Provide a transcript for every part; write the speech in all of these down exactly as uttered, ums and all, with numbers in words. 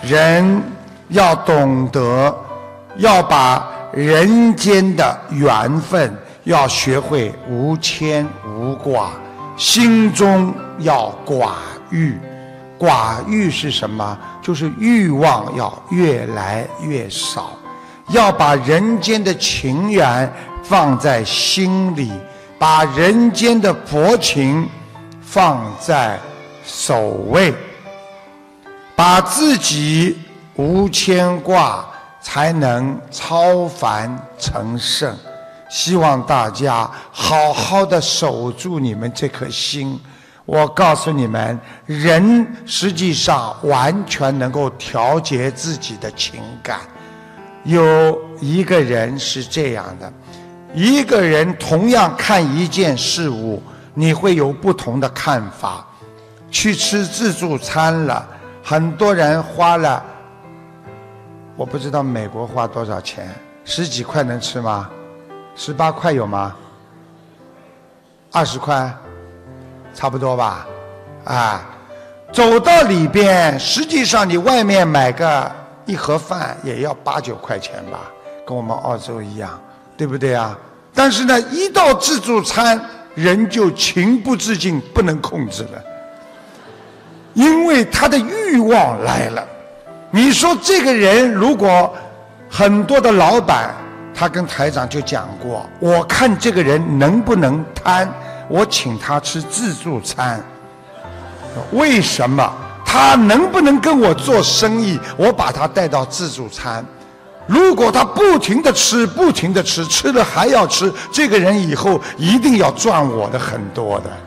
人要懂得，要把人间的缘分要学会无牵无挂，心中要寡欲。寡欲是什么？就是欲望要越来越少，要把人间的情缘放在心里，把人间的佛情放在首位，把自己无牵挂，才能超凡成圣。希望大家好好的守住你们这颗心。我告诉你们，人实际上完全能够调节自己的情感。有一个人是这样的，一个人同样看一件事物，你会有不同的看法。去吃自助餐了，很多人花了，我不知道美国花多少钱，十几块能吃吗？十八块有吗？二十块？差不多吧，啊，走到里边，实际上你外面买个一盒饭也要八九块钱吧，跟我们澳洲一样，对不对啊？但是呢，一到自助餐，人就情不自禁，不能控制了，因为他的欲望来了。你说这个人，如果很多的老板，他跟台长就讲过，我看这个人能不能贪。我请他吃自助餐，为什么？他能不能跟我做生意？我把他带到自助餐。如果他不停地吃，不停地吃，吃了还要吃，这个人以后一定要赚我的很多的。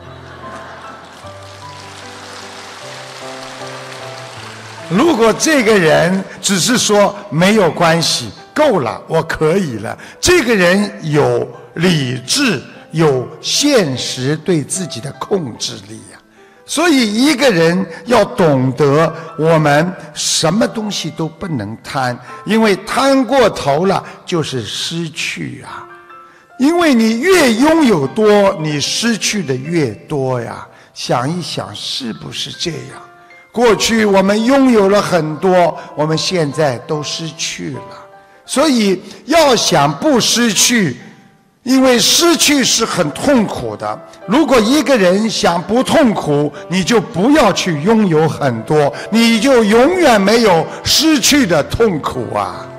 如果这个人只是说没有关系，够了，我可以了，这个人有理智，有现实对自己的控制力呀、啊，所以一个人要懂得，我们什么东西都不能贪，因为贪过头了就是失去啊。因为你越拥有多，你失去的越多呀。想一想，是不是这样？过去我们拥有了很多，我们现在都失去了，所以要想不失去。因为失去是很痛苦的，如果一个人想不痛苦，你就不要去拥有很多，你就永远没有失去的痛苦啊。